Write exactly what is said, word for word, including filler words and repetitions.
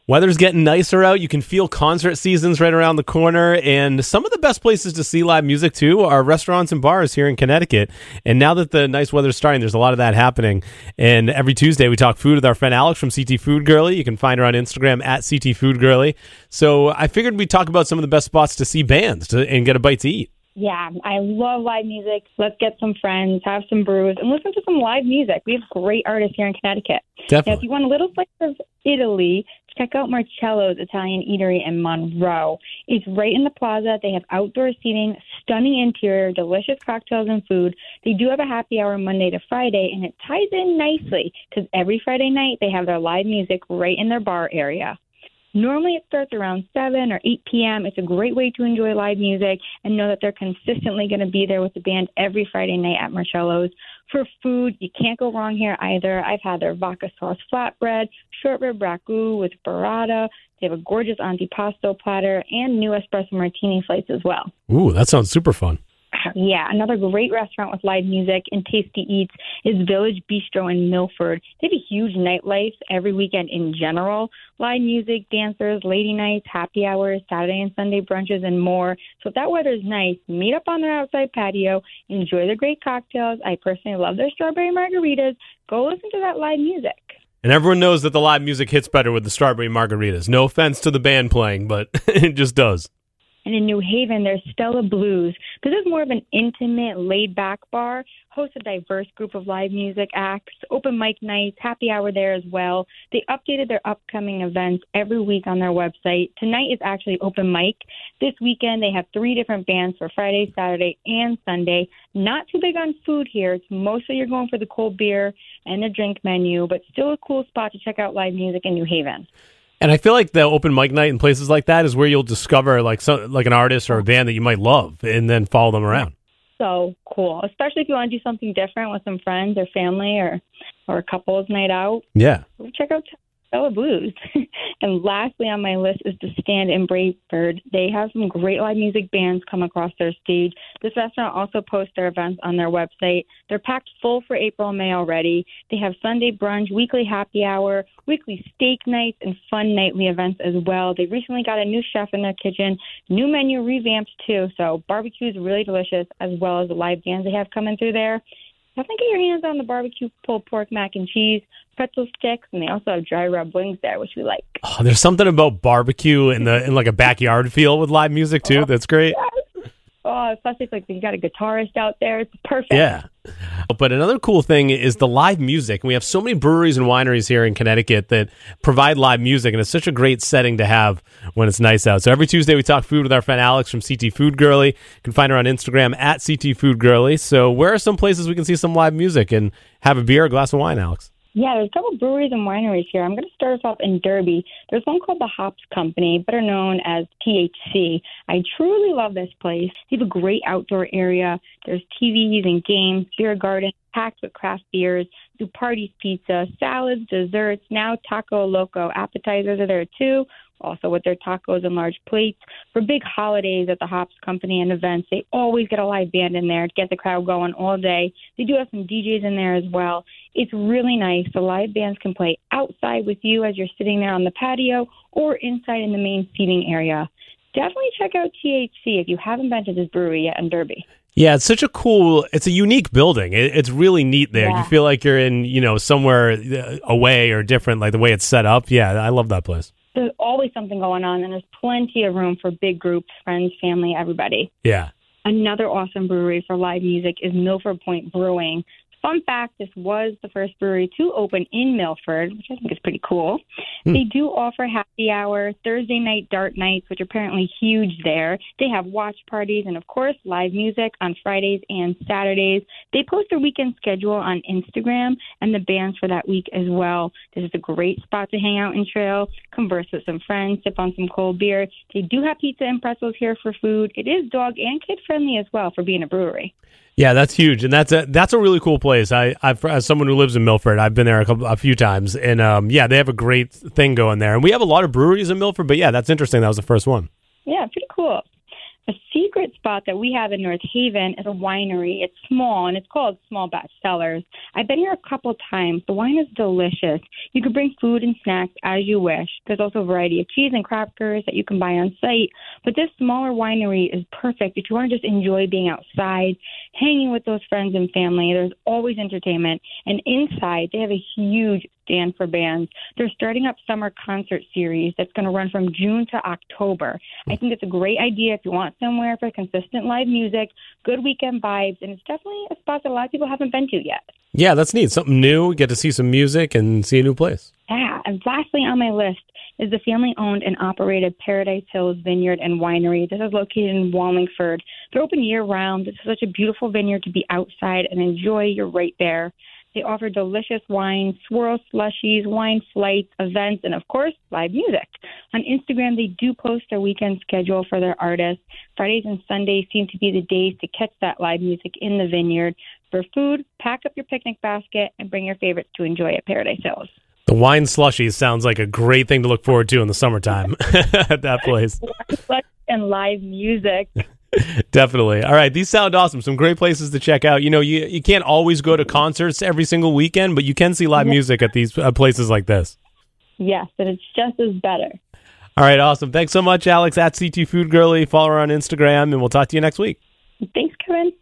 Weather's getting nicer out. You can feel concert seasons right around the corner. And some of the best places to see live music, too, are restaurants and bars here in Connecticut. And now that the nice weather's starting, there's a lot of that happening. And every Tuesday, we talk food with our friend Alex from C T Food Girly. You can find her on Instagram at C T Food Girly. So I figured we'd talk about some of the best spots to see bands to, and get a bite to eat. Yeah, I love live music. Let's get some friends, have some brews, and listen to some live music. We have great artists here in Connecticut. Definitely. Now, if you want a little slice of Italy, check out Marcello's Italian Eatery in Monroe. It's right in the plaza. They have outdoor seating, stunning interior, delicious cocktails and food. They do have a happy hour Monday to Friday, and it ties in nicely because every Friday night they have their live music right in their bar area. Normally it starts around seven or eight p.m. It's a great way to enjoy live music and know that they're consistently going to be there with the band every Friday night at Marcello's. For food, you can't go wrong here either. I've had their vodka sauce flatbread, short rib ragu with burrata. They have a gorgeous antipasto platter and new espresso martini flights as well. Ooh, that sounds super fun. Yeah, another great restaurant with live music and tasty eats is Village Bistro in Milford. They have a huge nightlife every weekend in general. Live music, dancers, lady nights, happy hours, Saturday and Sunday brunches, and more. So if that weather's nice, meet up on their outside patio, enjoy the great cocktails. I personally love their strawberry margaritas. Go listen to that live music. And everyone knows that the live music hits better with the strawberry margaritas. No offense to the band playing, but it just does. And in New Haven, there's Stella Blues. This is more of an intimate, laid-back bar, hosts a diverse group of live music acts, open mic nights, happy hour there as well. They updated their upcoming events every week on their website. Tonight is actually open mic. This weekend, they have three different bands for Friday, Saturday, and Sunday. Not too big on food here. It's mostly you're going for the cold beer and the drink menu, but still a cool spot to check out live music in New Haven. And I feel like the open mic night in places like that is where you'll discover like some, like an artist or a band that you might love and then follow them around. So cool, especially if you want to do something different with some friends or family or, or a couple's night out. Yeah. Check out Stella Blues. And lastly on my list is The Stand in Brayford. They have some great live music bands come across their stage. This restaurant also posts their events on their website. They're packed full for April and May already. They have Sunday brunch, weekly happy hour, weekly steak nights, and fun nightly events as well. They recently got a new chef in their kitchen, new menu revamped too, so barbecue is really delicious as well as the live bands they have coming through there. Definitely get your hands on the barbecue pulled pork mac and cheese, pretzel sticks, and they also have dry rub wings there, which we like. Oh, there's something about barbecue in the in like a backyard feel with live music too. That's great. Yes. Oh, especially if like you got a guitarist out there, it's perfect. Yeah. But another cool thing is the live music. We have so many breweries and wineries here in Connecticut that provide live music, and it's such a great setting to have when it's nice out. So every Tuesday we talk food with our friend Alex from C T Food Girly. You can find her on Instagram at C T Food Girly. So where are some places we can see some live music and have a beer or a glass of wine, Alex? Yeah, there's a couple breweries and wineries here. I'm going to start us off in Derby. There's one called the Hops Company, better known as T H C. I truly love this place. They have a great outdoor area. There's T Vs and games, beer garden, packed with craft beers, do parties, pizza, salads, desserts, now Taco Loco. Appetizers are there too, also with their tacos and large plates. For big holidays at the Hops Company and events, they always get a live band in there to get the crowd going all day. They do have some D Js in there as well. It's really nice. The live bands can play outside with you as you're sitting there on the patio or inside in the main seating area. Definitely check out T H C if you haven't been to this brewery yet in Derby. Yeah, it's such a cool, it's a unique building. It, it's really neat there. Yeah. You feel like you're in, you know, somewhere away or different, like the way it's set up. Yeah, I love that place. There's always something going on, and there's plenty of room for big groups, friends, family, everybody. Yeah. Another awesome brewery for live music is Milford Point Brewing. Fun fact, this was the first brewery to open in Milford, which I think is pretty cool. Hmm. They do offer happy hour, Thursday night dart nights, which are apparently huge there. They have watch parties and, of course, live music on Fridays and Saturdays. They post their weekend schedule on Instagram and the bands for that week as well. This is a great spot to hang out and trail, converse with some friends, sip on some cold beer. They do have pizza and pretzels here for food. It is dog and kid-friendly as well for being a brewery. Yeah, that's huge, and that's a that's a really cool place. I, I've, as someone who lives in Milford, I've been there a couple, a few times, and um, yeah, they have a great thing going there. And we have a lot of breweries in Milford, but yeah, that's interesting. That was the first one. Yeah, pretty cool. A secret spot that we have in North Haven is a winery. It's small, and it's called Small Batch Cellars. I've been here a couple times. The wine is delicious. You can bring food and snacks as you wish. There's also a variety of cheese and crackers that you can buy on site. But this smaller winery is perfect if you want to just enjoy being outside, hanging with those friends and family. There's always entertainment. And inside, they have a huge stand for bands. They're starting up summer concert series that's going to run from June to October. I think it's a great idea if you want somewhere for consistent live music, good weekend vibes, and it's definitely a spot that a lot of people haven't been to yet. Yeah, that's neat. Something new, get to see some music and see a new place. Yeah, and lastly on my list is the family-owned and operated Paradise Hills Vineyard and Winery. This is located in Wallingford. They're open year-round. It's such a beautiful vineyard to be outside and enjoy. You're right there. They offer delicious wines, swirl slushies, wine flights, events, and, of course, live music. On Instagram, they do post their weekend schedule for their artists. Fridays and Sundays seem to be the days to catch that live music in the vineyard. For food, pack up your picnic basket and bring your favorites to enjoy at Paradise Hills. The wine slushies sounds like a great thing to look forward to in the summertime at that place. And live music. Definitely. All right. These sound awesome. Some great places to check out. You know, you, you can't always go to concerts every single weekend, but you can see live music at these uh, places like this. Yes, and it's just as better. All right. Awesome. Thanks so much, Alex, at C T Food Girly. Follow her on Instagram, and we'll talk to you next week. Thanks, Kevin.